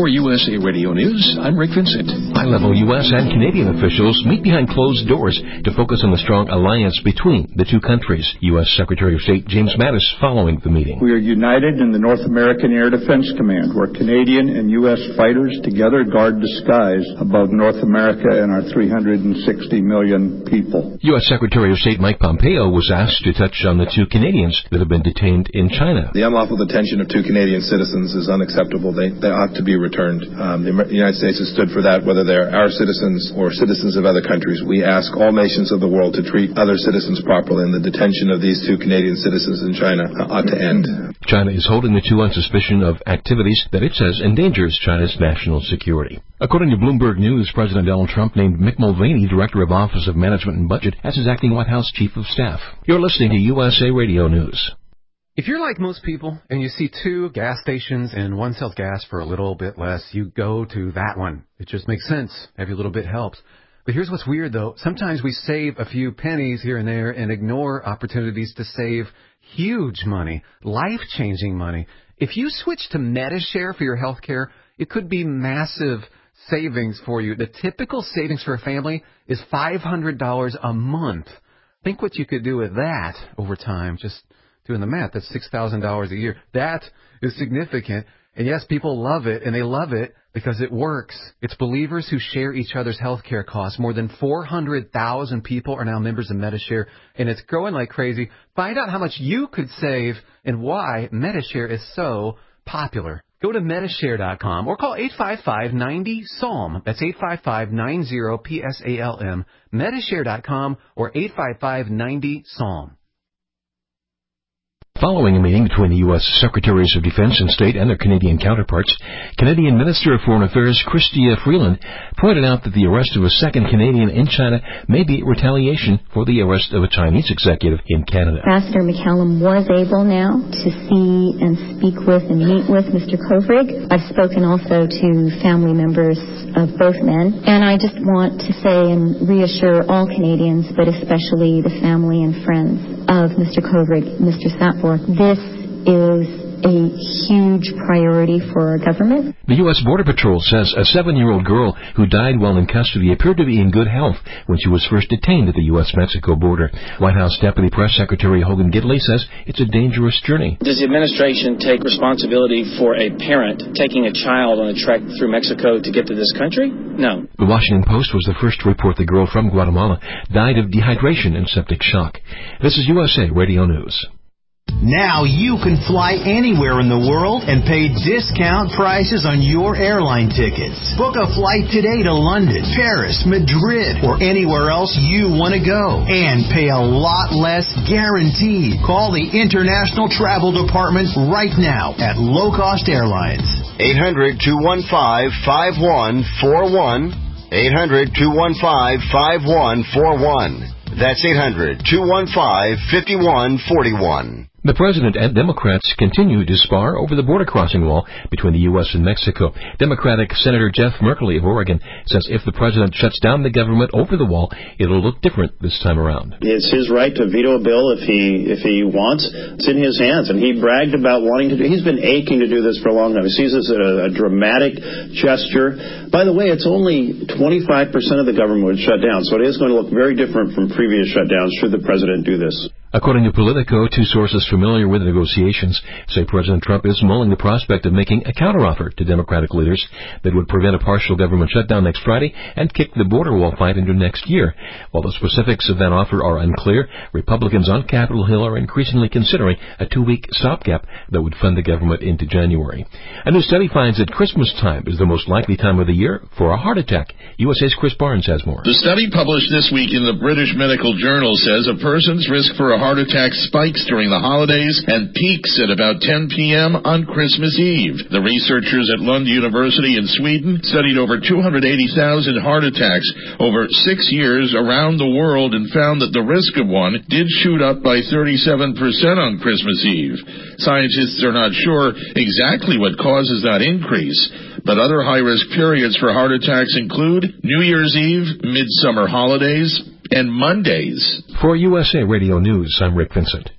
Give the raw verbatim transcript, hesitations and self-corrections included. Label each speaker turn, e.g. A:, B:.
A: For U S A Radio News, I'm Rick Vincent.
B: High-level U S and Canadian officials meet behind closed doors to focus on the strong alliance between the two countries. U S Secretary of State James Mattis following the meeting.
C: We are united in the North American Air Defense Command, where Canadian and U S fighters together guard the skies above North America and our three hundred sixty million people.
B: U S Secretary of State Mike Pompeo was asked to touch on the two Canadians that have been detained in China.
D: The unlawful detention of two Canadian citizens is unacceptable. They, they ought to be returned. Um, the United States has stood for that, whether they're our citizens or citizens of other countries. We ask all nations of the world to treat other citizens properly, and the detention of these two Canadian citizens in China ought to end.
B: China is holding the two on suspicion of activities that it says endangers China's national security. According to Bloomberg News, President Donald Trump named Mick Mulvaney Director of Office of Management and Budget as his acting White House Chief of Staff. You're listening to U S A Radio News.
E: If you're like most people and you see two gas stations and one sells gas for a little bit less, you go to that one. It just makes sense. Every little bit helps. But here's what's weird, though. Sometimes we save a few pennies here and there and ignore opportunities to save huge money, life-changing money. If you switch to Medi-Share for your health care, it could be massive savings for you. The typical savings for a family is five hundred dollars a month. Think what you could do with that over time. Just doing the math, that's six thousand dollars a year. That is significant. And yes, people love it, and they love it because it works. It's believers who share each other's health care costs. More than four hundred thousand people are now members of Medi-Share, and it's growing like crazy. Find out how much you could save and why Medi-Share is so popular. Go to Medi-Share dot com or call eight five five, nine zero, S A L M. That's eight five five, nine zero, P S A L M. Medi-Share dot com or eight five five, nine zero, S A L M.
B: Following a meeting between the U S Secretaries of Defense and State and their Canadian counterparts, Canadian Minister of Foreign Affairs Chrystia Freeland pointed out that the arrest of a second Canadian in China may be retaliation for the arrest of a Chinese executive in Canada.
F: Ambassador McCallum was able now to see and speak with and meet with Mister Kovrig. I've spoken also to family members of both men, and I just want to say and reassure all Canadians, but especially the family and friends of Mister Kovrig, Mister Satfor, this is a huge priority for our government.
B: The U S Border Patrol says a seven-year-old girl who died while in custody appeared to be in good health when she was first detained at the U S Mexico border. White House Deputy Press Secretary Hogan Gidley says it's a dangerous journey.
G: Does the administration take responsibility for a parent taking a child on a trek through Mexico to get to this country? No.
B: The Washington Post was the first to report the girl from Guatemala died of dehydration and septic shock. This is U S A Radio News.
H: Now you can fly anywhere in the world and pay discount prices on your airline tickets. Book a flight today to London, Paris, Madrid, or anywhere else you want to go and pay a lot less guaranteed. Call the International Travel Department right now at Low Cost Airlines.
I: eight hundred, two one five, five one four one. eight hundred, two one five, five one four one. That's eight hundred, two one five, five one four one.
B: The President and Democrats continue to spar over the border crossing wall between the U S and Mexico. Democratic Senator Jeff Merkley of Oregon says if the President shuts down the government over the wall, it'll look different this time around.
J: It's his right to veto a bill if he if he wants. It's in his hands, and he bragged about wanting to do. He's been aching to do this for a long time. He sees this as a, a dramatic gesture. By the way, it's only twenty-five percent of the government would shut down, so it is going to look very different from previous shutdowns should the President do this.
B: According to Politico, two sources familiar with the negotiations say President Trump is mulling the prospect of making a counteroffer to Democratic leaders that would prevent a partial government shutdown next Friday and kick the border wall fight into next year. While the specifics of that offer are unclear, Republicans on Capitol Hill are increasingly considering a two-week stopgap that would fund the government into January. A new study finds that Christmas time is the most likely time of the year for a heart attack. U S A's Chris Barnes has more.
K: The study published this week in the British Medical Journal says a person's risk for a heart attack spikes during the holidays and peaks at about ten p.m. on Christmas Eve. The researchers at Lund University in Sweden studied over two hundred eighty thousand heart attacks over six years around the world and found that the risk of one did shoot up by thirty-seven percent on Christmas Eve. Scientists are not sure exactly what causes that increase, but other high-risk periods for heart attacks include New Year's Eve, midsummer holidays, and Mondays.
B: For U S A Radio News, I'm Rick Vincent.